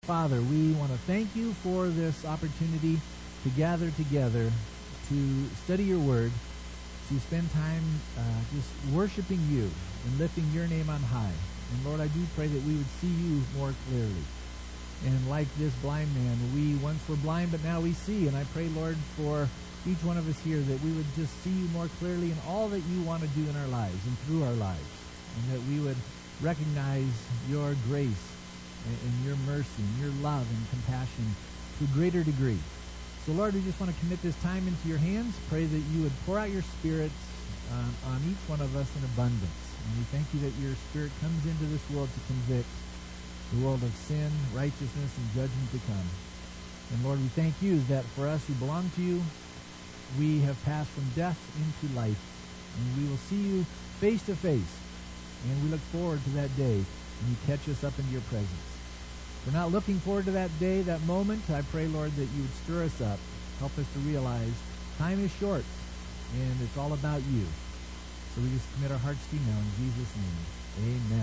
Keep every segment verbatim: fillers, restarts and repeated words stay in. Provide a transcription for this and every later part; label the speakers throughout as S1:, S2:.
S1: Father, we want to thank you for this opportunity to gather together, to study your word, to spend time uh, just worshiping you and lifting your name on high. And Lord, I do pray that we would see you more clearly. And like this blind man, we once were blind, but now we see. And I pray, Lord, for each one of us here that we would just see you more clearly in all that you want to do in our lives and through our lives. And that we would recognize your grace and your mercy and your love and compassion to a greater degree. So, Lord, we just want to commit this time into your hands. Pray that you would pour out your Spirit um, on each one of us in abundance. And we thank you that your Spirit comes into this world to convict the world of sin, righteousness, and judgment to come. And, Lord, we thank you that for us who belong to you, we have passed from death into life. And we will see you face to face. And we look forward to that day when you catch us up into your presence. We're not looking forward to that day, that moment. I pray, Lord, that you would stir us up. Help us to realize time is short, and it's all about you. So we just commit our hearts to you now in Jesus' name. Amen.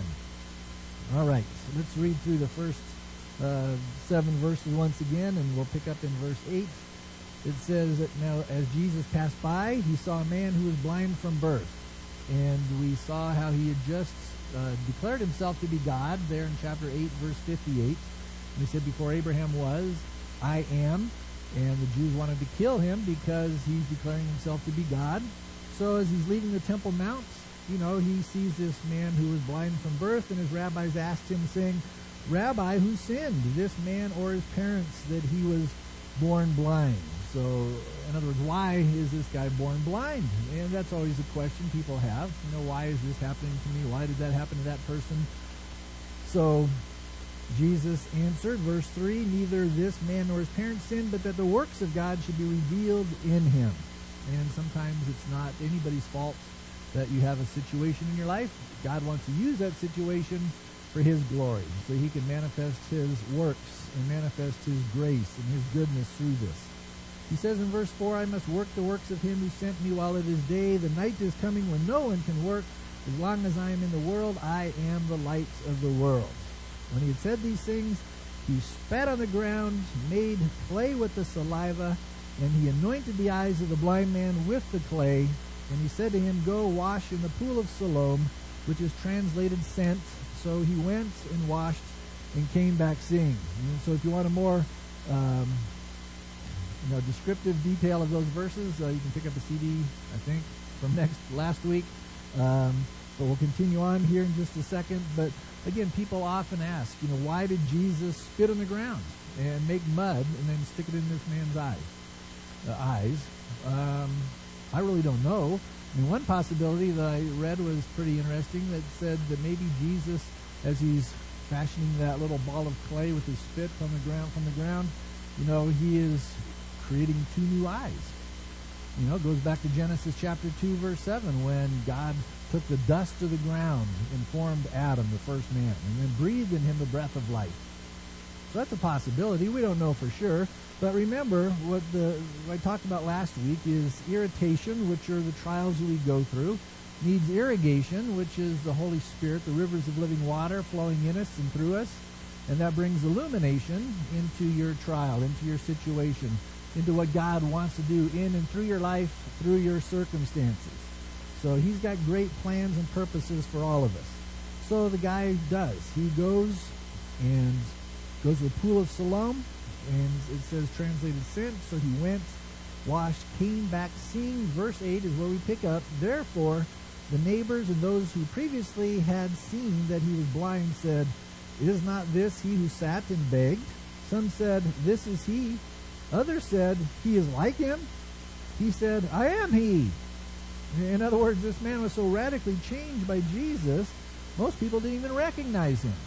S1: All right, so let's read through the first uh, seven verses once again, and we'll pick up in verse eight. It says that now as Jesus passed by, he saw a man who was blind from birth. And we saw how he had just uh, declared himself to be God there in chapter eight, verse fifty-eight. And he said, before Abraham was, I am. And the Jews wanted to kill him because he's declaring himself to be God. So as he's leaving the Temple Mount, you know, he sees this man who was blind from birth, and his rabbis asked him, saying, Rabbi, who sinned, this man or his parents, that he was born blind? So, in other words, why is this guy born blind? And that's always a question people have. You know, why is this happening to me? Why did that happen to that person? So, Jesus answered, verse three, neither this man nor his parents sinned, but that the works of God should be revealed in him. And sometimes it's not anybody's fault that you have a situation in your life. God wants to use that situation for his glory, so he can manifest his works and manifest his grace and his goodness through this. He says in verse four, I must work the works of him who sent me while it is day. The night is coming when no one can work. As long as I am in the world, I am the light of the world. When he had said these things, he spat on the ground, made clay with the saliva, and he anointed the eyes of the blind man with the clay. And he said to him, go wash in the pool of Siloam, which is translated sent. So he went and washed and came back seeing. And so if you want a more um, you know, descriptive detail of those verses, uh, you can pick up a C D, I think, from next last week. Um, but we'll continue on here in just a second. But again, people often ask, you know, why did Jesus spit on the ground and make mud and then stick it in this man's eye, uh, eyes? Um, I really don't know. I mean, one possibility that I read was pretty interesting that said that maybe Jesus, as he's fashioning that little ball of clay with his spit from the ground, from the ground, you know, he is creating two new eyes. You know, it goes back to Genesis chapter two, verse seven, when God took the dust of the ground and formed Adam, the first man, and then breathed in him the breath of life. So that's a possibility. We don't know for sure. But remember, what, the, what I talked about last week is irritation, which are the trials that we go through, needs irrigation, which is the Holy Spirit, the rivers of living water flowing in us and through us, and that brings illumination into your trial, into your situation, into what God wants to do in and through your life, through your circumstances. So he's got great plans and purposes for all of us. So the guy does. He goes and goes to the pool of Siloam, and it says translated sent, so he went, washed, came back seeing. Verse eight is where we pick up. Therefore, the neighbors and those who previously had seen that he was blind said, is not this he who sat and begged? Some said, this is he. Others said, he is like him. He said, I am he. In other words, this man was so radically changed by Jesus, most people didn't even recognize him.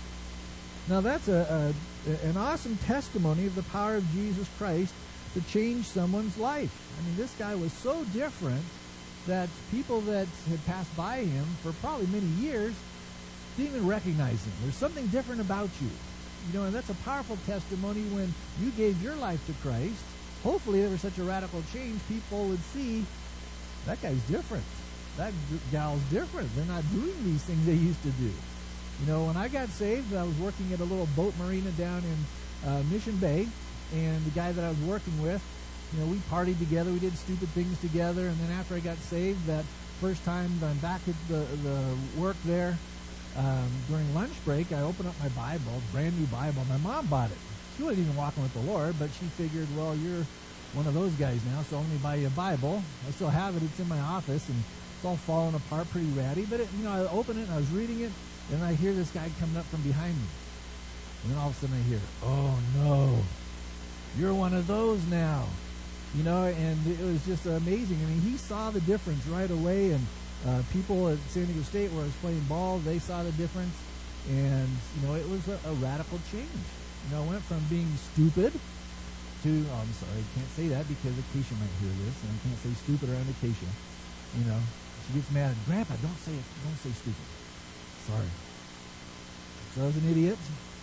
S1: Now that's a, a an awesome testimony of the power of Jesus Christ to change someone's life. I mean, this guy was so different that people that had passed by him for probably many years didn't even recognize him. There's something different about you. You know, and that's a powerful testimony when you gave your life to Christ. Hopefully there was such a radical change, people would see, that guy's different. That gal's different. They're not doing these things they used to do. You know, when I got saved, I was working at a little boat marina down in uh, Mission Bay, and the guy that I was working with, you know, we partied together, we did stupid things together, and then after I got saved, that first time I'm back at the, the work there, um, during lunch break, I opened up my Bible, brand new Bible. My mom bought it. She wasn't even walking with the Lord, but she figured, well, you're one of those guys now, so I'm going to buy you a Bible. I still have it. It's in my office, and it's all falling apart, pretty ratty. But, it, you know, I opened it, and I was reading it, and I hear this guy coming up from behind me. And then all of a sudden I hear, oh, no, you're one of those now. You know, and it was just amazing. I mean, he saw the difference right away, and uh, people at San Diego State where I was playing ball, they saw the difference, and, you know, it was a, a radical change. You know, I went from being stupid to, oh, I'm sorry, I can't say that because Acacia might hear this, and I can't say stupid around Acacia. You know, she gets mad at Grandpa, don't say it, don't say stupid. Sorry. So I was an idiot,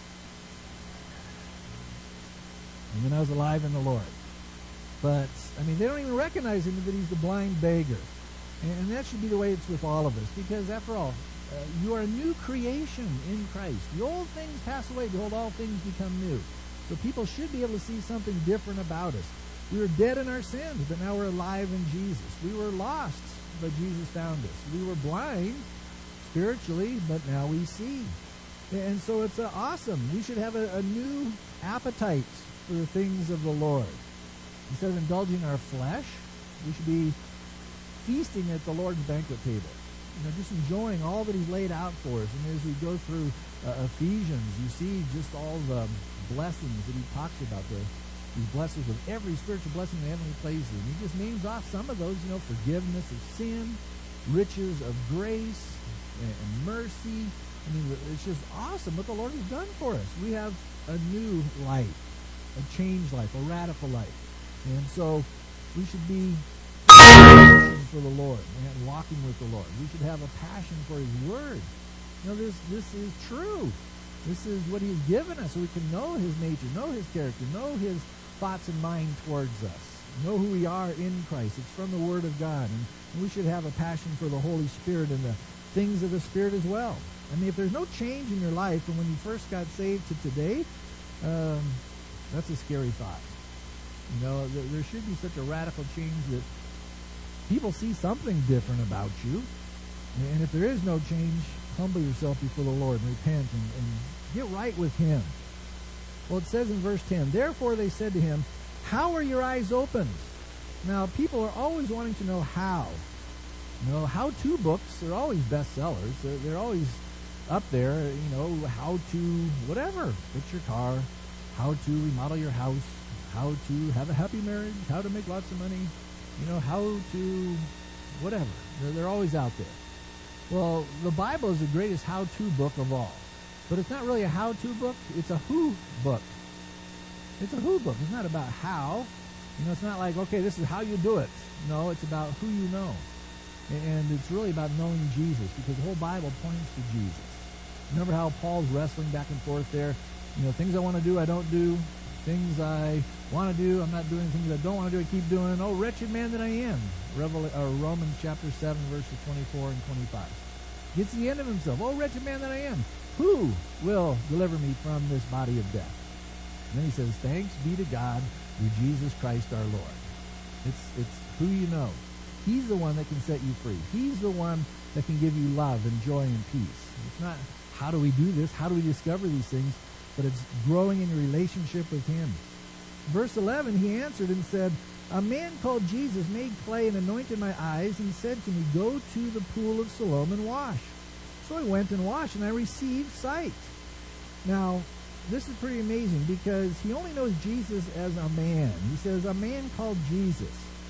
S1: and then I was alive in the Lord. But, I mean, they don't even recognize him that he's the blind beggar. And, and that should be the way it's with all of us. Because, after all, uh, you are a new creation in Christ. The old things pass away. Behold, all things become new. So people should be able to see something different about us. We were dead in our sins, but now we're alive in Jesus. We were lost, but Jesus found us. We were blind spiritually, but now we see. And so it's uh, awesome. We should have a, a new appetite for the things of the Lord. Instead of indulging our flesh, we should be feasting at the Lord's banquet table. You know, just enjoying all that He's laid out for us. And as we go through uh, Ephesians, you see just all the blessings that he talks about. The, he's blessed us with every spiritual blessing in the heavenly places. And he just names off some of those, you know, forgiveness of sin, riches of grace, and, and mercy. I mean, it's just awesome what the Lord has done for us. We have a new life, a changed life, a radical life. And so we should be for the Lord and walking with the Lord. We should have a passion for His Word. You know, this this is true. This is what He's given us, so we can know His nature, know His character, know His thoughts and mind towards us, know who we are in Christ. It's from the Word of God. And, and we should have a passion for the Holy Spirit and the things of the Spirit as well. I mean, if there's no change in your life from when you first got saved to today, um, that's a scary thought. You know, there, there should be such a radical change that people see something different about you. And if there is no change, humble yourself before the Lord and repent and, and get right with Him. Well, it says in verse ten, therefore they said to him, how are your eyes opened? Now, people are always wanting to know how. You know, how-to books are always bestsellers. They're, they're always up there, you know, how to whatever. Fix your car, how to remodel your house, how to have a happy marriage, how to make lots of money, you know, how to whatever. They're, they're always out there. Well, the Bible is the greatest how-to book of all. But it's not really a how-to book. It's a who book. It's a who book. It's not about how. You know, it's not like, okay, this is how you do it. No, it's about who you know. And it's really about knowing Jesus, because the whole Bible points to Jesus. Remember how Paul's wrestling back and forth there? You know, things I want to do, I don't do. Things I want to do, I'm not doing. Things I don't want to do, I keep doing. Oh, wretched man that I am. Revel- uh, Romans chapter seven, verses twenty-four and twenty-five. Gets to the end of himself. Oh, wretched man that I am. Who will deliver me from this body of death? And then he says, thanks be to God through Jesus Christ our Lord. It's, it's who you know. He's the one that can set you free. He's the one that can give you love and joy and peace. It's not how do we do this, how do we discover these things, but it's growing in your relationship with Him. Verse eleven, he answered and said, a man called Jesus made clay and anointed my eyes and said to me, go to the pool of Siloam and wash. So I went and washed, and I received sight. Now, this is pretty amazing because he only knows Jesus as a man. He says, a man called Jesus.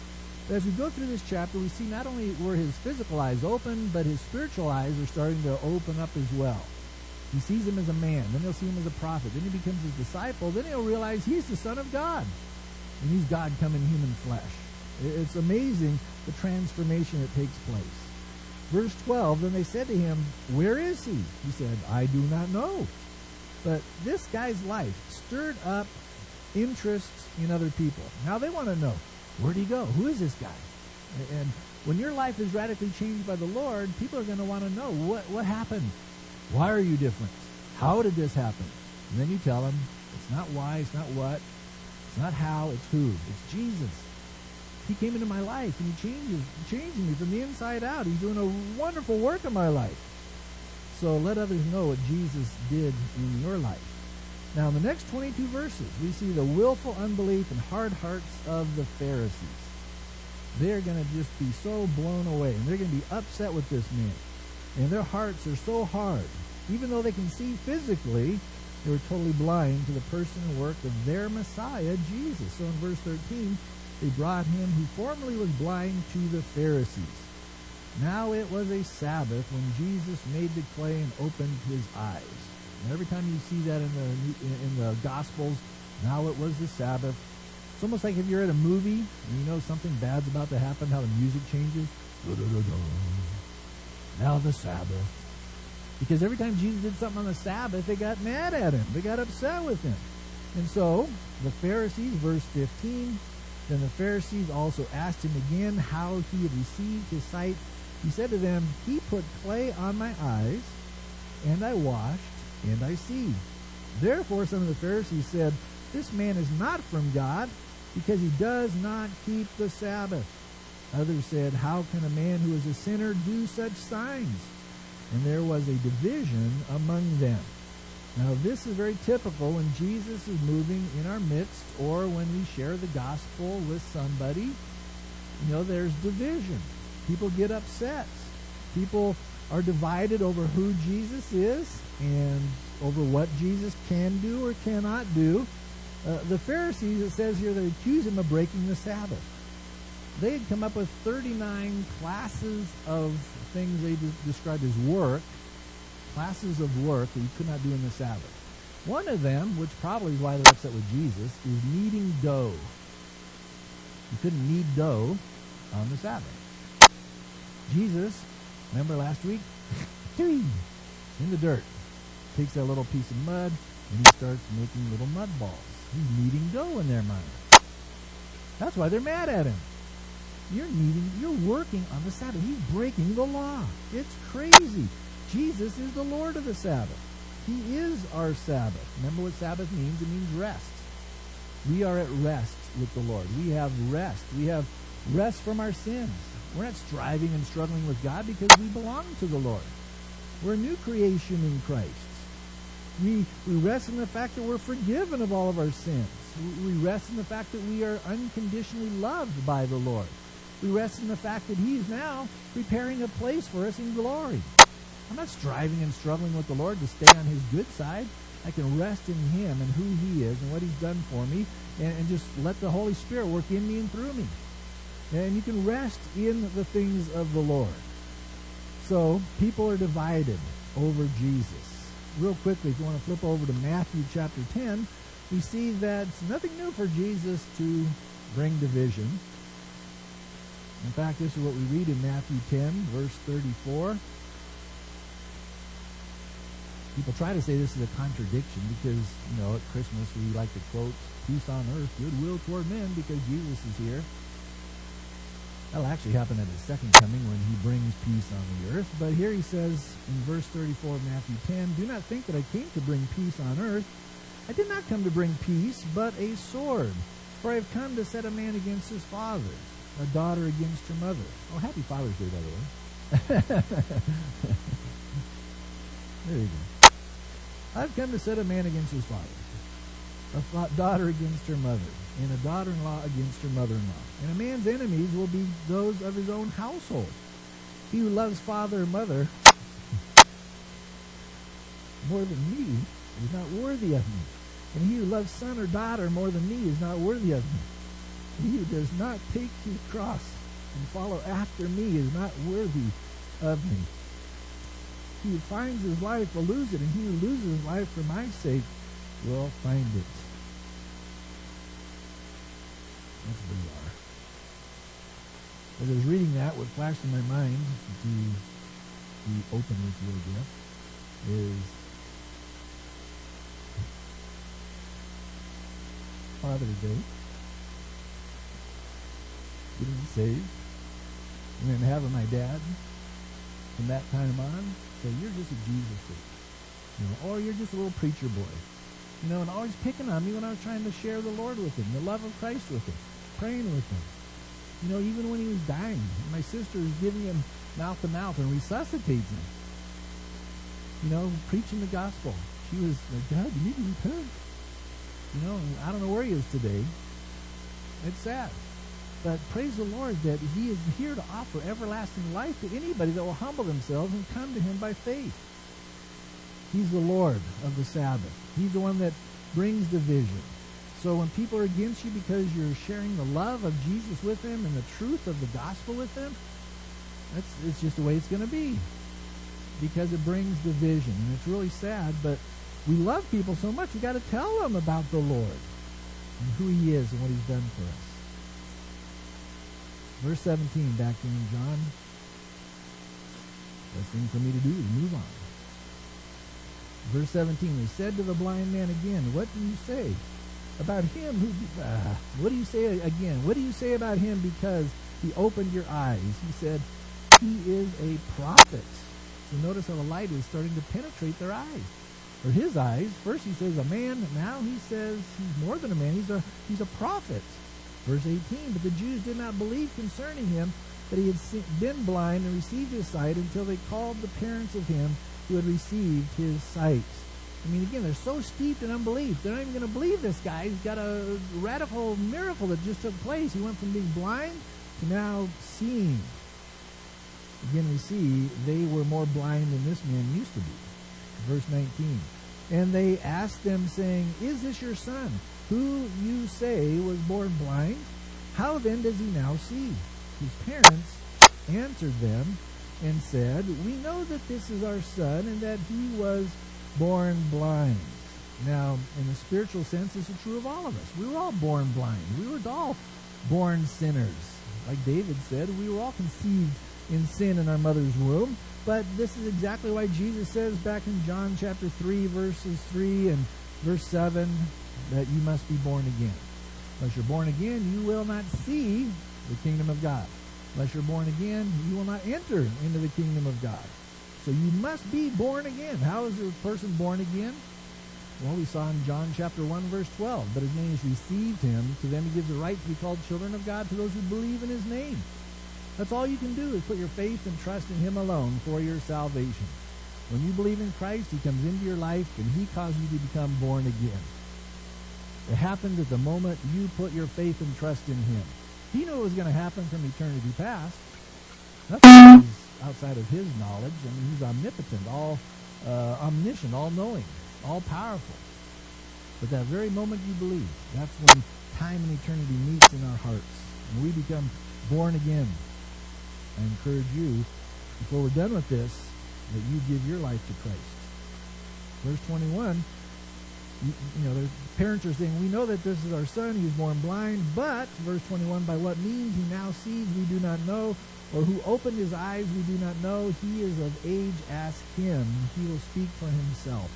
S1: As we go through this chapter, we see not only were his physical eyes open, but his spiritual eyes are starting to open up as well. He sees him as a man. Then he'll see him as a prophet. Then he becomes his disciple. Then he'll realize he's the Son of God. And he's God come in human flesh. It's amazing the transformation that takes place. Verse twelve, then they said to him, where is he? He said, I do not know. But this guy's life stirred up interests in other people. Now they want to know, where'd he go? Who is this guy? And when your life is radically changed by the Lord, people are going to want to know, what, what happened? Why are you different? How did this happen? And then you tell them, It's not why, it's not what, it's not how, it's who. It's Jesus. He came into my life, and he changes, changing me from the inside out. He's doing a wonderful work in my life. So let others know what Jesus did in your life. Now, in the next twenty-two verses, we see the willful unbelief and hard hearts of the Pharisees. They're going to just be so blown away, and they're going to be upset with this man. And their hearts are so hard. Even though they can see physically, they were totally blind to the person and work of their Messiah, Jesus. So in verse thirteen, they brought him who formerly was blind to the Pharisees. Now it was a Sabbath when Jesus made the clay and opened his eyes. And every time you see that in the in the Gospels, now it was the Sabbath. It's almost like if you're at a movie and you know something bad's about to happen, how the music changes. Now the Sabbath. Because every time Jesus did something on the Sabbath, they got mad at him. They got upset with him. And so, the Pharisees, verse fifteen, then the Pharisees also asked him again how he had received his sight. He said to them, he put clay on my eyes, and I washed, and I see. Therefore some of the Pharisees said, this man is not from God, because he does not keep the Sabbath. Others said, how can a man who is a sinner do such signs? And there was a division among them. Now this is very typical when Jesus is moving in our midst, or when we share the gospel with somebody. You know, there's division. People get upset. People are divided over who Jesus is and over what Jesus can do or cannot do. Uh, the Pharisees, it says here, they accuse him of breaking the Sabbath. They had come up with thirty-nine classes of things they de- described as work, classes of work that you could not do in the Sabbath. One of them, which probably is why they're upset with Jesus, is kneading dough. You couldn't knead dough on the Sabbath. Jesus, remember last week? In the dirt. Takes that little piece of mud and he starts making little mud balls. He's kneading dough in their mind. That's why they're mad at him. You're kneading, you're working on the Sabbath. He's breaking the law. It's crazy. Jesus is the Lord of the Sabbath. He is our Sabbath. Remember what Sabbath means? It means rest. We are at rest with the Lord. We have rest. We have rest from our sins. We're not striving and struggling with God because we belong to the Lord. We're a new creation in Christ. We, we rest in the fact that we're forgiven of all of our sins. We rest in the fact that we are unconditionally loved by the Lord. We rest in the fact that He is now preparing a place for us in glory. I'm not striving and struggling with the Lord to stay on His good side. I can rest in Him and who He is and what He's done for me, and, and just let the Holy Spirit work in me and through me. And you can rest in the things of the Lord. So, people are divided over Jesus. Real quickly, if you want to flip over to Matthew chapter ten, we see that it's nothing new for Jesus to bring division. In fact, this is what we read in Matthew ten, verse thirty-four. People try to say this is a contradiction because, you know, at Christmas we like to quote, peace on earth, goodwill toward men, because Jesus is here. That'll actually happen at His second coming when He brings peace on the earth. But here He says in verse thirty-four of Matthew ten, do not think that I came to bring peace on earth. I did not come to bring peace, but a sword. For I have come to set a man against his father, a daughter against her mother. Oh, happy Father's Day, by the way. There you go. I've come to set a man against his father, a fa- daughter against her mother, and a daughter-in-law against her mother-in-law. And a man's enemies will be those of his own household. He who loves father or mother more than me is not worthy of me. And he who loves son or daughter more than me is not worthy of me. He who does not take his cross and follow after me is not worthy of me. He who finds his life will lose it, and he who loses his life for my sake will find it. That's bizarre. As I was reading that, what flashed in my mind, to be open with you, I guess, is Father's Day, getting saved, and then having my dad from that time on say, you're just a Jesus freak, you know, or you're just a little preacher boy. You know, and always picking on me when I was trying to share the Lord with him, the love of Christ with him, praying with him. You know, even when he was dying, my sister was giving him mouth to mouth and resuscitates him. You know, preaching the gospel. She was like, God, you need to repent. You know, I don't know where he is today. It's sad. But praise the Lord that he is here to offer everlasting life to anybody that will humble themselves and come to him by faith. He's the Lord of the Sabbath. He's the one that brings division. So when people are against you because you're sharing the love of Jesus with them and the truth of the gospel with them, that's it's just the way it's going to be. Because it brings division. And it's really sad, but we love people so much, we got to tell them about the Lord and who he is and what he's done for us. Verse seventeen, back in John. Best thing for me to do is move on. Verse seventeen, he said to the blind man again, what do you say about him who, uh, what do you say again? What do you say about him because he opened your eyes? He said, he is a prophet. So notice how the light is starting to penetrate their eyes, or his eyes. First he says a man, now he says he's more than a man, he's a, he's a prophet. Verse eighteen, but the Jews did not believe concerning him that he had been blind and received his sight until they called the parents of him who had received his sight. I mean, again, they're so steeped in unbelief. They're not even going to believe this guy. He's got a radical miracle that just took place. He went from being blind to now seeing. Again, we see they were more blind than this man used to be. Verse nineteen. And they asked them, saying, is this your son, who you say was born blind? How then does he now see? His parents answered them and said, we know that this is our son and that he was born blind. Now, in a spiritual sense, this is true of all of us. We were all born blind. We were all born sinners. Like David said, we were all conceived in sin in our mother's womb. But this is exactly why Jesus says back in John chapter three, verses three and verse seven, that you must be born again. Unless you're born again, you will not see the kingdom of God. Unless you're born again, you will not enter into the kingdom of God. So you must be born again. How is a person born again? Well, we saw in John chapter one, verse twelve, but as many as received him, to them he gives the right to be called children of God, to those who believe in his name. That's all you can do, is put your faith and trust in him alone for your salvation. When you believe in Christ, he comes into your life and he causes you to become born again. It happens at the moment you put your faith and trust in him. He knew it was going to happen from eternity past. Nothing is outside of his knowledge. I mean, he's omnipotent, all uh, omniscient, all-knowing, all-powerful. But that very moment you believe, that's when time and eternity meets in our hearts, and we become born again. I encourage you, before we're done with this, that you give your life to Christ. Verse twenty-one, you, you know, the parents are saying, we know that this is our son, he was born blind, but, verse twenty-one, by what means he now sees we do not know, or who opened his eyes we do not know. He is of age, ask him, he will speak for himself.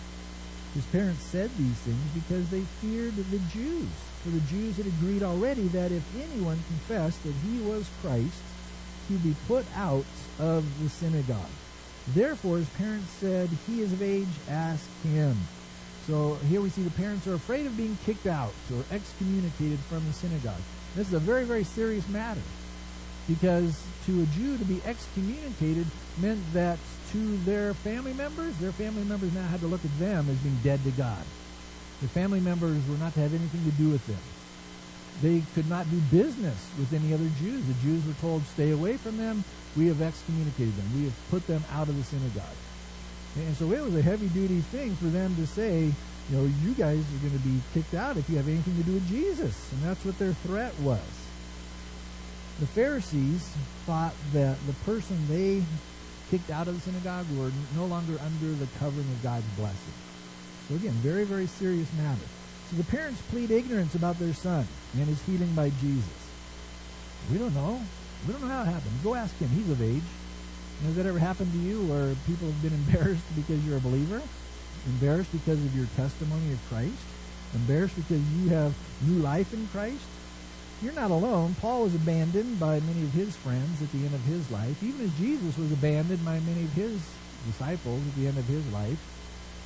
S1: His parents said these things because they feared the Jews, for the Jews had agreed already that if anyone confessed that he was Christ, he would be put out of the synagogue. Therefore his parents said, he is of age, ask him. So here we see the parents are afraid of being kicked out or excommunicated from the synagogue. This is a very, very serious matter, because to a Jew to be excommunicated meant that to their family members, their family members now had to look at them as being dead to God. Their family members were not to have anything to do with them. They could not do business with any other Jews. The Jews were told, stay away from them. We have excommunicated them. We have put them out of the synagogue. And so it was a heavy-duty thing for them to say, you know, you guys are going to be kicked out if you have anything to do with Jesus. And that's what their threat was. The Pharisees thought that the person they kicked out of the synagogue were no longer under the covering of God's blessing. So again, very, very serious matter. So the parents plead ignorance about their son and his healing by Jesus. We don't know. We don't know how it happened. Go ask him. He's of age. Has that ever happened to you where people have been embarrassed because you're a believer? Embarrassed because of your testimony of Christ? Embarrassed because you have new life in Christ? You're not alone. Paul was abandoned by many of his friends at the end of his life, even as Jesus was abandoned by many of his disciples at the end of his life.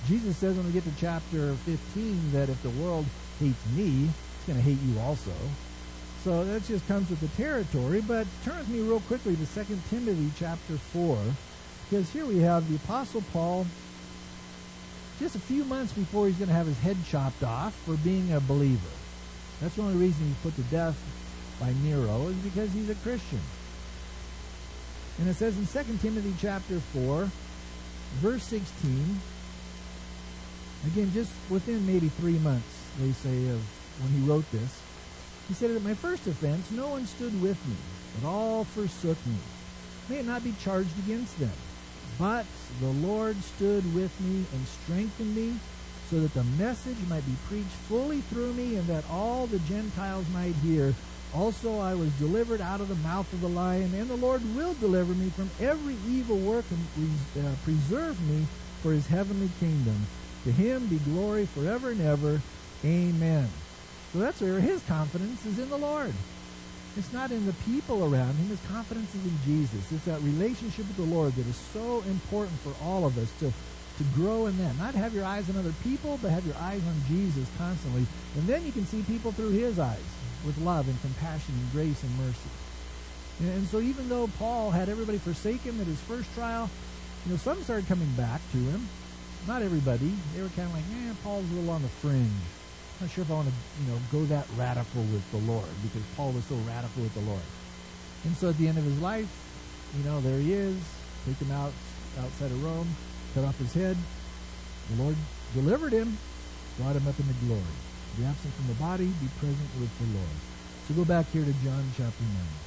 S1: Jesus says when we get to chapter fifteen that if the world hates me, it's going to hate you also. So that just comes with the territory. But turn with me real quickly to Second Timothy chapter four, because here we have the Apostle Paul just a few months before he's going to have his head chopped off for being a believer. That's the only reason he's put to death by Nero, is because he's a Christian. And it says in Second Timothy chapter four, verse sixteen, again, just within maybe three months, they say, of when he wrote this, he said, "At my first offense, no one stood with me, but all forsook me. May it not be charged against them. But the Lord stood with me and strengthened me, so that the message might be preached fully through me, and that all the Gentiles might hear. Also I was delivered out of the mouth of the lion, and the Lord will deliver me from every evil work and uh, preserve me for his heavenly kingdom. To him be glory forever and ever. Amen." So that's where his confidence is in the Lord. It's not in the people around him. His confidence is in Jesus. It's that relationship with the Lord that is so important for all of us to, to grow in that. Not have your eyes on other people, but have your eyes on Jesus constantly. And then you can see people through his eyes with love and compassion and grace and mercy. And, and so even though Paul had everybody forsake him at his first trial, you know, some started coming back to him. Not everybody. They were kind of like, eh, Paul's a little on the fringe. Not sure if I want to, you know, go that radical with the Lord, because Paul was so radical with the Lord. And so at the end of his life, you know, there he is. Take him out outside of Rome, cut off his head. The Lord delivered him, brought him up into glory. Be absent from the body, be present with the Lord. So go back here to John chapter nine.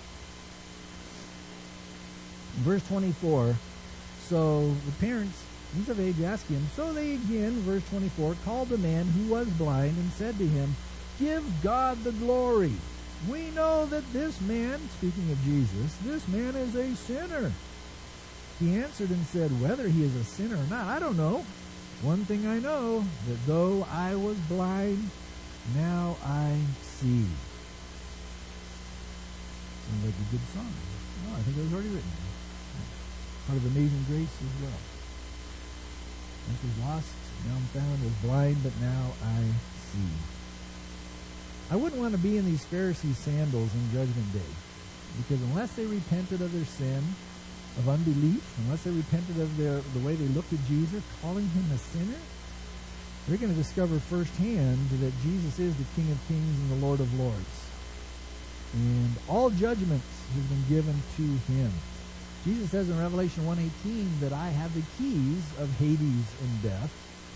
S1: Verse twenty-four. So the parents, these of age, asked him. So they again, verse twenty-four, called the man who was blind and said to him, "Give God the glory. We know that this man," speaking of Jesus, "this man is a sinner." He answered and said, "Whether he is a sinner or not, I don't know. One thing I know, that though I was blind, now I see." Sounds like a good song. No, I think it was already written. Part of Amazing Grace as well. Once was lost, now I'm found, was blind, but now I see. I wouldn't want to be in these Pharisees' sandals in Judgment Day, because unless they repented of their sin, of unbelief, unless they repented of their the way they looked at Jesus, calling him a sinner, they're going to discover firsthand that Jesus is the King of Kings and the Lord of Lords. And all judgments has been given to him. Jesus says in Revelation one eighteen that I have the keys of Hades and death.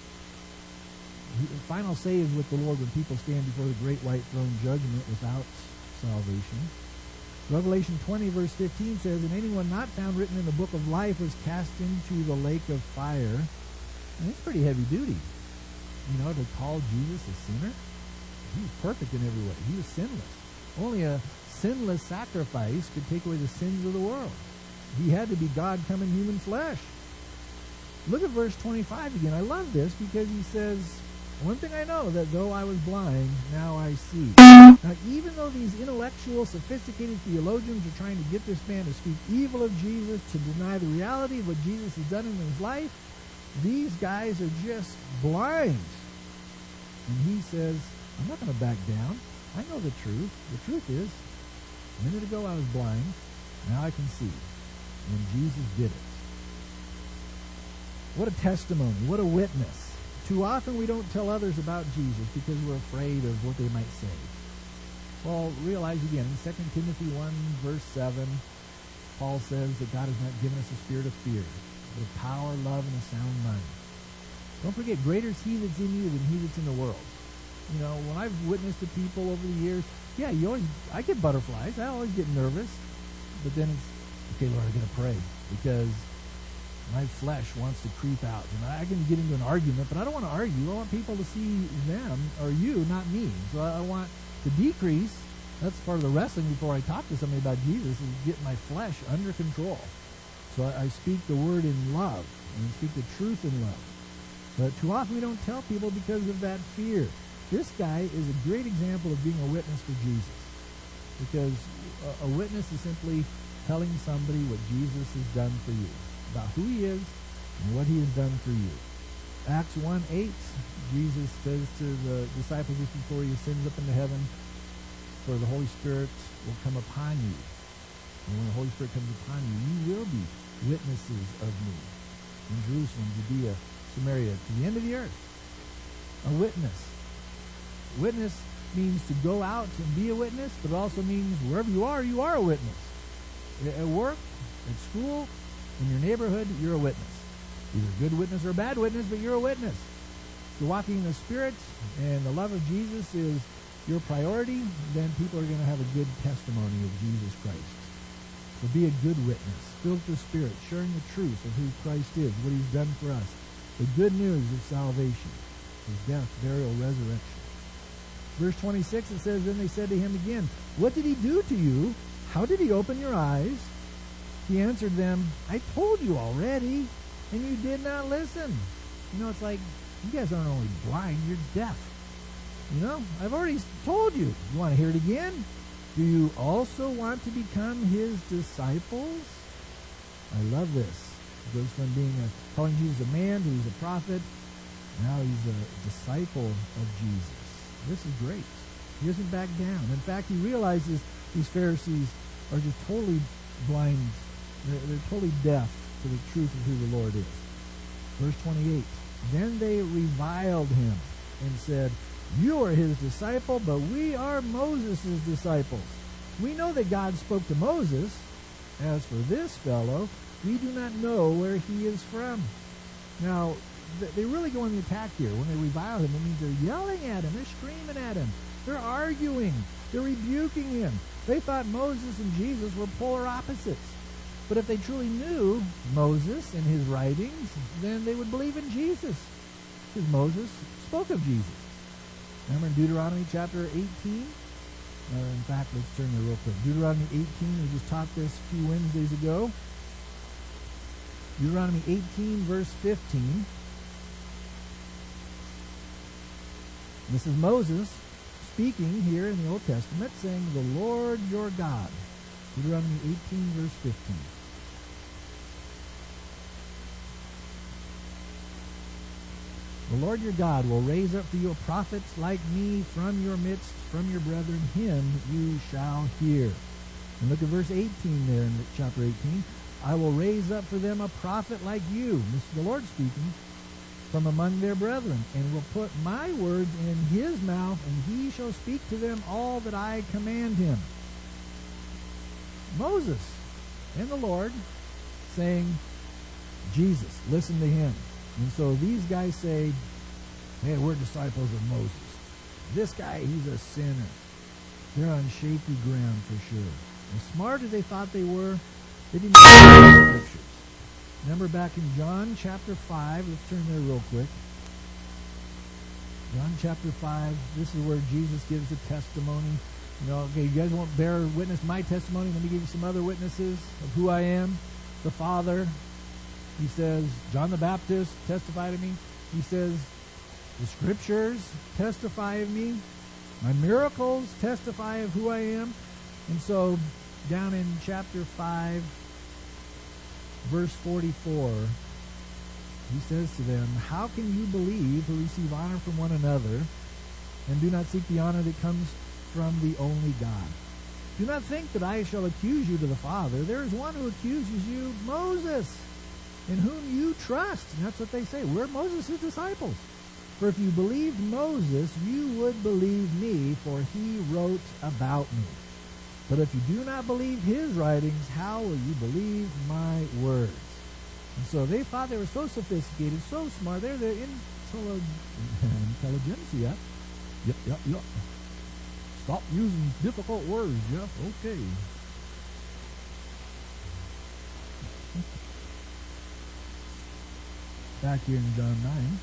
S1: The final say is with the Lord when people stand before the great white throne judgment without salvation. Revelation twenty verse fifteen says, "And anyone not found written in the book of life was cast into the lake of fire." And it's pretty heavy duty, you know, to call Jesus a sinner. He was perfect in every way. He was sinless. Only a sinless sacrifice could take away the sins of the world. He had to be God come in human flesh. Look at verse twenty-five again. I love this because he says, "One thing I know, that though I was blind, now I see." Now, even though these intellectual, sophisticated theologians are trying to get this man to speak evil of Jesus, to deny the reality of what Jesus has done in his life, these guys are just blind. And he says, "I'm not going to back down. I know the truth. The truth is, a minute ago I was blind, now I can see." And Jesus did it. What a testimony. What a witness. Too often we don't tell others about Jesus because we're afraid of what they might say. Well, realize again, in Second Timothy one, verse seven, Paul says that God has not given us a spirit of fear, but of power, love, and a sound mind. Don't forget, greater is he that's in you than he that's in the world. You know, when I've witnessed to people over the years, yeah, you always, I get butterflies. I always get nervous. But then it's, okay, Lord, I'm going to pray because my flesh wants to creep out. And I can get into an argument, but I don't want to argue. I want people to see them, or you, not me. So I want to decrease. That's part of the wrestling before I talk to somebody about Jesus, is get my flesh under control. So I, I speak the word in love, and I speak the truth in love. But too often we don't tell people because of that fear. This guy is a great example of being a witness for Jesus, because a, a witness is simply telling somebody what Jesus has done for you, about who he is and what he has done for you. Acts one eight, Jesus says to the disciples just before he ascends up into heaven, for the Holy Spirit will come upon you. And when the Holy Spirit comes upon you, you will be witnesses of me in Jerusalem, Judea, Samaria, to the end of the earth. A witness. Witness means to go out and be a witness, but it also means wherever you are, you are a witness. At work, at school, in your neighborhood, you're a witness. Either a good witness or a bad witness, but you're a witness. If you're walking in the Spirit and the love of Jesus is your priority, then people are going to have a good testimony of Jesus Christ. So be a good witness, filled with the Spirit, sharing the truth of who Christ is, what he's done for us, the good news of salvation, his death, burial, resurrection. Verse twenty-six, it says, then they said to him again, what did he do to you? How did he open your eyes? He answered them, I told you already, and you did not listen. You know, it's like, you guys aren't only blind, you're deaf. You know, I've already told you. You want to hear it again? Do you also want to become his disciples? I love this. It goes from being a, calling Jesus a man to he's a prophet. Now he's a disciple of Jesus. This is great. He doesn't back down. In fact, he realizes these Pharisees are just totally blind. They're, they're totally deaf to the truth of who the Lord is. Verse twenty-eight, then they reviled him and said, you are his disciple, but we are Moses' disciples. We know that God spoke to Moses. As for this fellow, we do not know where he is from. Now, they really go on the attack here. When they revile him, it means they're yelling at him. They're screaming at him. They're arguing. They're rebuking him. They thought Moses and Jesus were polar opposites. But if they truly knew Moses and his writings, then they would believe in Jesus, because Moses spoke of Jesus. Remember in Deuteronomy chapter eighteen? Uh, in fact, let's turn there real quick. Deuteronomy eighteen, we just taught this a few Wednesdays ago. Deuteronomy eighteen, verse fifteen. This is Moses speaking here in the Old Testament, saying, the Lord your God. Deuteronomy eighteen, verse fifteen. The Lord your God will raise up for you a prophet like me from your midst, from your brethren. Him you shall hear. And look at verse eighteen there in chapter eighteen. I will raise up for them a prophet like you. This is the Lord speaking. From among their brethren, and will put my words in his mouth, and he shall speak to them all that I command him. Moses and the Lord saying, Jesus, listen to him. And so these guys say, hey, we're disciples of Moses. This guy, he's a sinner. They're on shaky ground for sure. As smart as they thought they were, they didn't know the scriptures. Remember back in John chapter five, let's turn there real quick. John chapter five, this is where Jesus gives the testimony. You know, okay, you guys won't bear witness my testimony. Let me give you some other witnesses of who I am. The Father, he says, John the Baptist testified of me. He says, the scriptures testify of me. My miracles testify of who I am. And so down in chapter five, verse forty-four, he says to them, how can you believe who receive honor from one another and do not seek the honor that comes from the only God? Do not think that I shall accuse you to the Father. There is one who accuses you, Moses, in whom you trust. And that's what they say. We're Moses' disciples. For if you believed Moses, you would believe me, for he wrote about me. But if you do not believe his writings, how will you believe my words? And so they thought they were so sophisticated, so smart. They're the intelli- intelligentsia. Yep, yep, yep. Stop using difficult words, Jeff. Okay. Back here in John nine,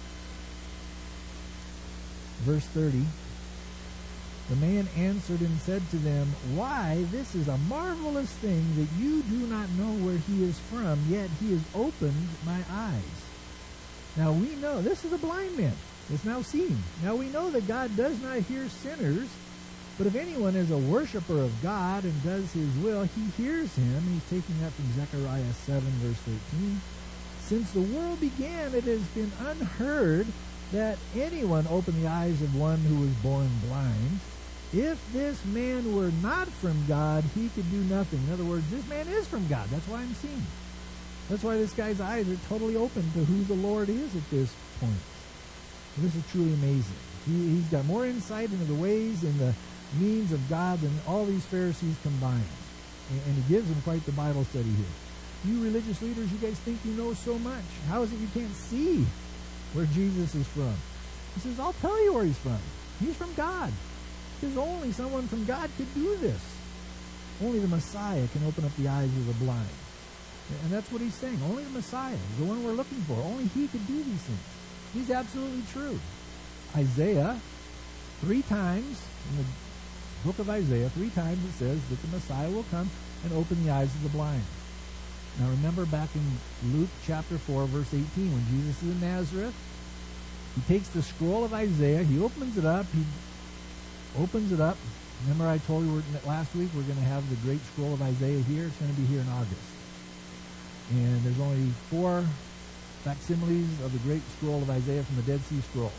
S1: verse thirty. The man answered and said to them, why, this is a marvelous thing that you do not know where he is from, yet he has opened my eyes. Now we know, this is a blind man that's now seeing. Now we know that God does not hear sinners, but if anyone is a worshiper of God and does his will, he hears him. He's taking that from Zechariah seven, verse thirteen. Since the world began, it has been unheard that anyone opened the eyes of one who was born blind. If this man were not from God, he could do nothing. In other words, this man is from God. That's why I'm seeing. That's why this guy's eyes are totally open to who the Lord is at this point. This is truly amazing. He, he's got more insight into the ways and the means of God than all these Pharisees combined. And, and he gives them quite the Bible study here. You religious leaders, you guys think you know so much. How is it you can't see where Jesus is from? He says, I'll tell you where he's from. He's from God. Because only someone from God could do this. Only the Messiah can open up the eyes of the blind. And that's what he's saying. Only the Messiah, the one we're looking for. Only he could do these things. He's absolutely true. Isaiah, three times, in the book of Isaiah, three times it says that the Messiah will come and open the eyes of the blind. Now remember back in Luke chapter four, verse eighteen, when Jesus is in Nazareth, he takes the scroll of Isaiah, he opens it up, he opens it up. Remember I told you we're, last week we're going to have the great scroll of Isaiah here. It's going to be here in August. And there's only four facsimiles of the great scroll of Isaiah from the Dead Sea Scrolls.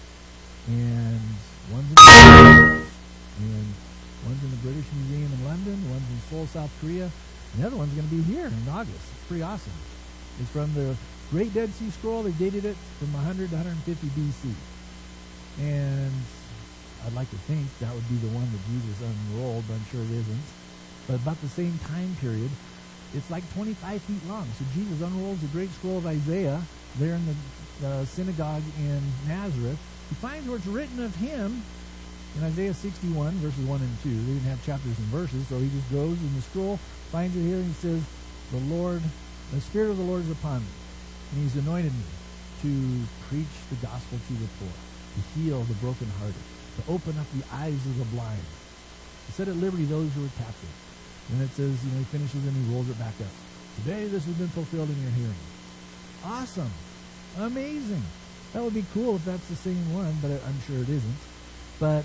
S1: And one's in and one's in the British Museum in London, one's in Seoul, South Korea, and the other one's going to be here in August. It's pretty awesome. It's from the Great Dead Sea Scroll. They dated it from one hundred to one fifty B C. And I'd like to think that would be the one that Jesus unrolled, but I'm sure it isn't. But about the same time period, it's like twenty-five feet long. So Jesus unrolls the great scroll of Isaiah there in the uh, synagogue in Nazareth. He finds where it's written of him in Isaiah sixty-one, verses one and two. They didn't have chapters and verses, so he just goes in the scroll, finds it here, and he says, the Lord, the Spirit of the Lord is upon me, and he's anointed me to preach the gospel to the poor, to heal the brokenhearted, to open up the eyes of the blind, to set at liberty those who are captive. And it says, you know, he finishes and he rolls it back up. Today this has been fulfilled in your hearing. Awesome. Amazing. That would be cool if that's the same one, but I'm sure it isn't. But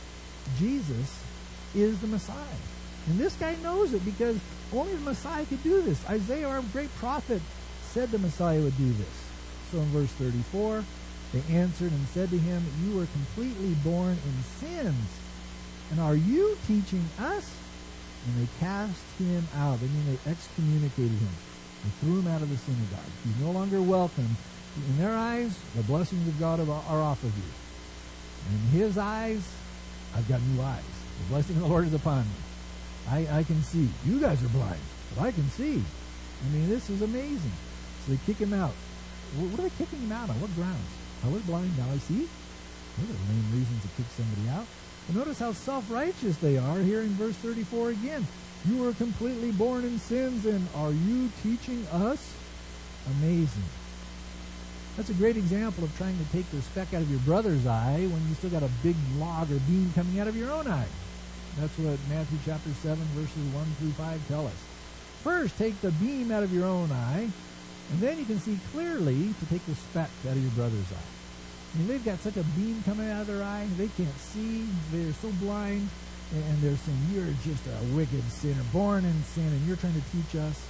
S1: Jesus is the Messiah. And this guy knows it because only the Messiah could do this. Isaiah, our great prophet, said the Messiah would do this. So in verse thirty-four, they answered and said to him, you were completely born in sins, and are you teaching us? And they cast him out. They mean they excommunicated him. They threw him out of the synagogue. He's no longer welcome. In their eyes, the blessings of God are off of you. In his eyes, I've got new eyes. The blessing of the Lord is upon me. I, I can see. You guys are blind, but I can see. I mean, this is amazing. So they kick him out. What are they kicking him out on? What grounds? I was blind, now I see. Those are lame reasons to kick somebody out. And notice how self-righteous they are here in verse thirty-four again. You were completely born in sins, and are you teaching us? Amazing. That's a great example of trying to take the speck out of your brother's eye when you still got a big log or beam coming out of your own eye. That's what Matthew chapter seven, verses one through five tell us. First, take the beam out of your own eye, and then you can see clearly to take the speck out of your brother's eye. I mean, they've got such a beam coming out of their eye, they can't see, they're so blind, and they're saying, you're just a wicked sinner, born in sin, and you're trying to teach us.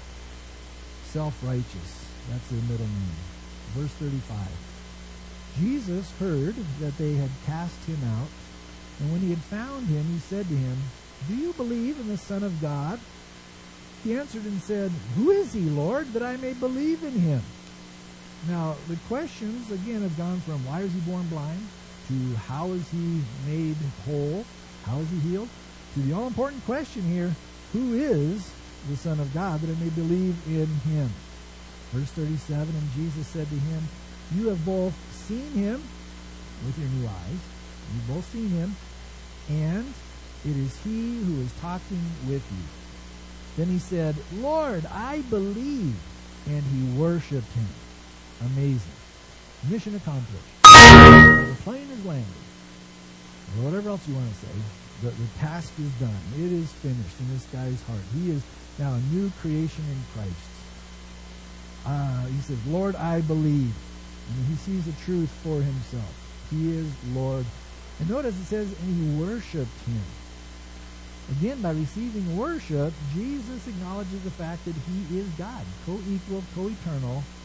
S1: Self-righteous, that's the middle name. Verse thirty-five. Jesus heard that they had cast him out, and when he had found him, he said to him, do you believe in the Son of God? He answered and said, who is he, Lord, that I may believe in him? Now, the questions, again, have gone from why was he born blind to how is he made whole, how is he healed, to the all-important question here, who is the Son of God that I may believe in him? Verse thirty-seven, and Jesus said to him, you have both seen him with your new eyes, you've both seen him, and it is he who is talking with you. Then he said, Lord, I believe, and he worshipped him. Amazing. Mission accomplished. The plane is landed. Or whatever else you want to say, the, the task is done. It is finished in this guy's heart. He is now a new creation in Christ. Uh, he says, Lord, I believe. And he sees the truth for himself. He is Lord. And notice it says, and he worshipped him. Again, by receiving worship, Jesus acknowledges the fact that he is God, co-equal, co-eternal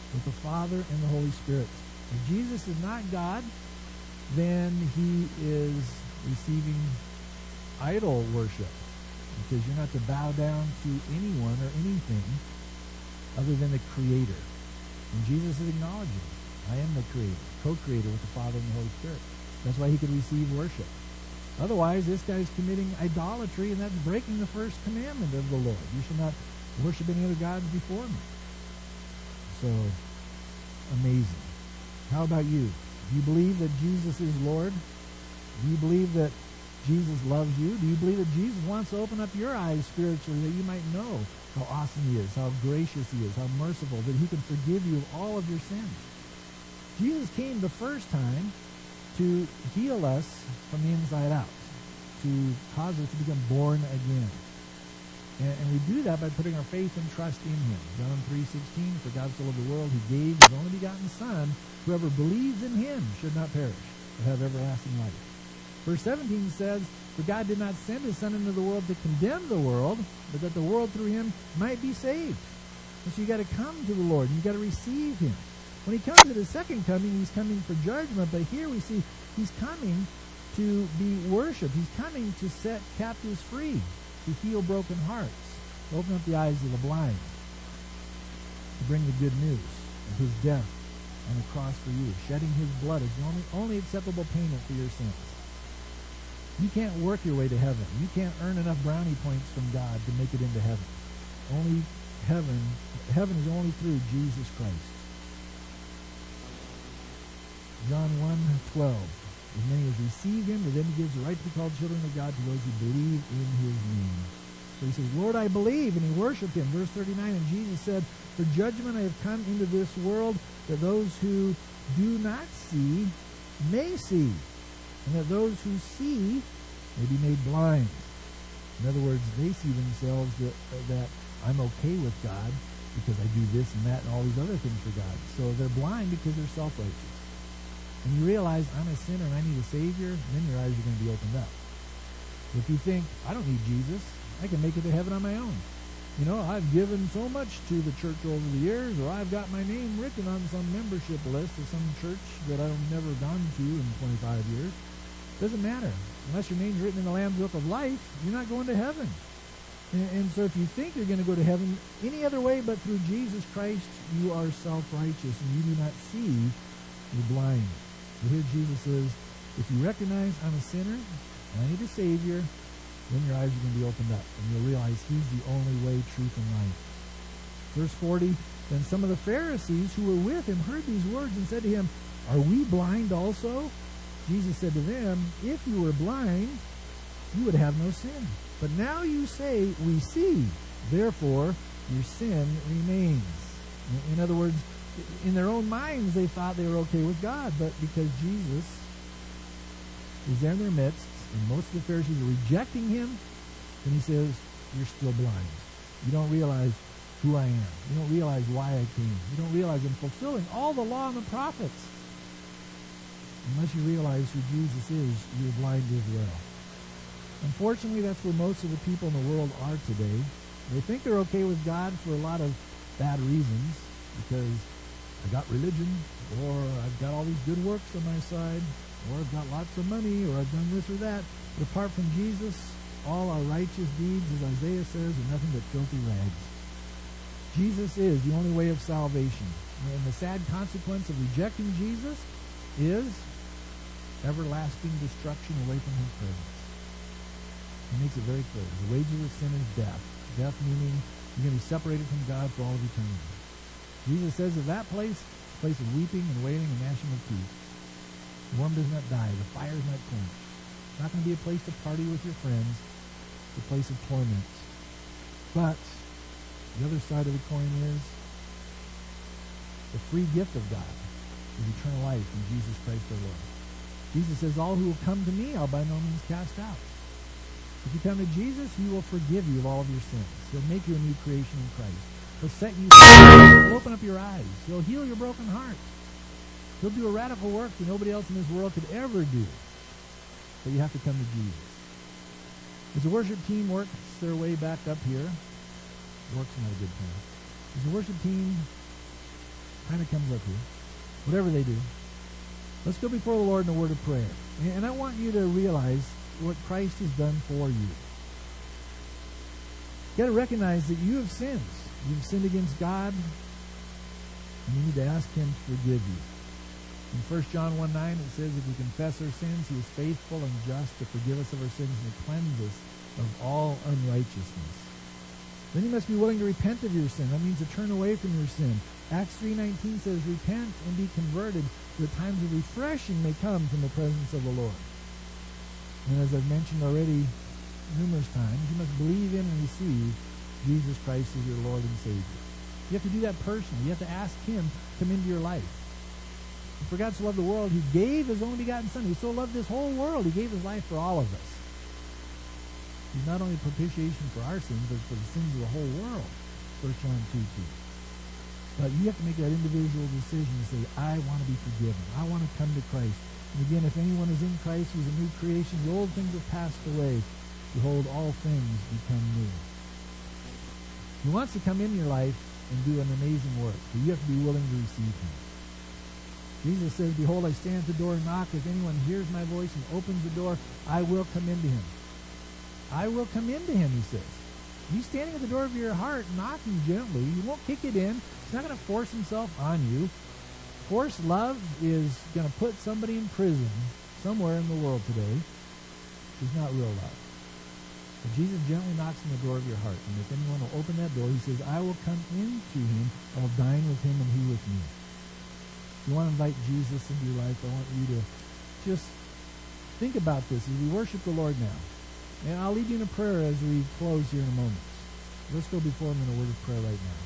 S1: with the Father and the Holy Spirit. If Jesus is not God, then he is receiving idol worship, because you're not to bow down to anyone or anything other than the Creator. And Jesus is acknowledging, I am the Creator, co-creator with the Father and the Holy Spirit. That's why he could receive worship. Otherwise, this guy's committing idolatry, and that's breaking the first commandment of the Lord. You shall not worship any other gods before me. So, amazing. How about you? Do you believe that Jesus is Lord? Do you believe that Jesus loves you? Do you believe that Jesus wants to open up your eyes spiritually that you might know how awesome he is, how gracious he is, how merciful, that he can forgive you of all of your sins? Jesus came the first time to heal us from the inside out, to cause us to become born again. And, and we do that by putting our faith and trust in him. John three sixteen, for God so loved the world, he gave his only begotten Son. Whoever believes in him should not perish, but have everlasting life. Verse seventeen says, for God did not send his Son into the world to condemn the world, but that the world through him might be saved. And so you got to come to the Lord. You got to receive him. When he comes at his second coming, he's coming for judgment. But here we see he's coming to be worshipped. He's coming to set captives free, to heal broken hearts, to open up the eyes of the blind, to bring the good news of his death on the cross for you. Shedding his blood is the only, only acceptable payment for your sins. You can't work your way to heaven. You can't earn enough brownie points from God to make it into heaven. Only heaven, heaven is only through Jesus Christ. John one twelve. As many as receive him, to them he gives the right to be called children of God, to those who believe in his name. So he says, Lord, I believe, and he worshiped him. Verse thirty-nine, and Jesus said, for judgment I have come into this world, that those who do not see may see, and that those who see may be made blind. In other words, they see themselves that, that I'm okay with God because I do this and that and all these other things for God. So they're blind because they're self-righteous. And you realize I'm a sinner and I need a Savior, then your eyes are going to be opened up. If you think, I don't need Jesus, I can make it to heaven on my own. You know, I've given so much to the church over the years, or I've got my name written on some membership list of some church that I've never gone to in twenty-five years. Doesn't matter. Unless your name's written in the Lamb's Book of Life, you're not going to heaven. And, and so if you think you're going to go to heaven any other way but through Jesus Christ, you are self-righteous and you do not see, you're blind. But here Jesus says, if you recognize I'm a sinner and I need a Savior, then your eyes are going to be opened up and you'll realize he's the only way, truth, and life. Verse forty, then some of the Pharisees who were with him heard these words and said to him, are we blind also? Jesus said to them, if you were blind, you would have no sin. But now you say, we see, therefore your sin remains. In other words, in their own minds they thought they were okay with God, but because Jesus is there in their midst, and most of the Pharisees are rejecting him, then he says, you're still blind. You don't realize who I am. You don't realize why I came. You don't realize I'm fulfilling all the law and the prophets. Unless you realize who Jesus is, you're blind as well. Unfortunately, that's where most of the people in the world are today. They think they're okay with God for a lot of bad reasons, because I got religion, or I've got all these good works on my side, or I've got lots of money, or I've done this or that. But apart from Jesus, all our righteous deeds, as Isaiah says, are nothing but filthy rags. Jesus is the only way of salvation. And the sad consequence of rejecting Jesus is everlasting destruction away from his presence. He makes it very clear. The wages of sin is death. Death meaning you're going to be separated from God for all of eternity. Jesus says of that place, a place of weeping and wailing and gnashing of teeth. The worm does not die. The fire is not quenched. It's not going to be a place to party with your friends. It's a place of torments. But the other side of the coin is the free gift of God is eternal life in Jesus Christ our Lord. Jesus says, all who will come to me, I'll by no means cast out. If you come to Jesus, he will forgive you of all of your sins. He'll make you a new creation in Christ. He'll set you free. He'll open up your eyes. He'll heal your broken heart. He'll do a radical work that nobody else in this world could ever do. But you have to come to Jesus. As the worship team works their way back up here, work's not a good term. As the worship team kind of comes up here. Whatever they do. Let's go before the Lord in a word of prayer. And I want you to realize what Christ has done for you. You got to recognize that you have sinned. You've sinned against God, and you need to ask Him to forgive you. In First John one nine, it says, if we confess our sins, He is faithful and just to forgive us of our sins and to cleanse us of all unrighteousness. Then you must be willing to repent of your sin. That means to turn away from your sin. Acts three nineteen says, repent and be converted, so that times of refreshing may come from the presence of the Lord. And as I've mentioned already numerous times, you must believe in and receive Jesus Christ as your Lord and Savior. You have to do that personally. You have to ask Him to come into your life. And for God so loved the world, He gave His only begotten Son. He so loved this whole world, He gave His life for all of us. He's not only propitiation for our sins, but for the sins of the whole world. First John two two. But you have to make that individual decision to say, I want to be forgiven. I want to come to Christ. And again, if anyone is in Christ, He's a new creation. The old things have passed away. Behold, all things become new. He wants to come in your life and do an amazing work, but you have to be willing to receive Him. Jesus says, behold, I stand at the door and knock. If anyone hears my voice and opens the door, I will come into him. I will come into him, He says. He's standing at the door of your heart, knocking gently. You won't kick it in. He's not going to force Himself on you. Forced love is going to put somebody in prison somewhere in the world today. It's not real love. But Jesus gently knocks on the door of your heart. And if anyone will open that door, He says, I will come into him. I will dine with him and he with me. If you want to invite Jesus into your life, I want you to just think about this as we worship the Lord now. And I'll lead you in a prayer as we close here in a moment. Let's go before Him in a word of prayer right now.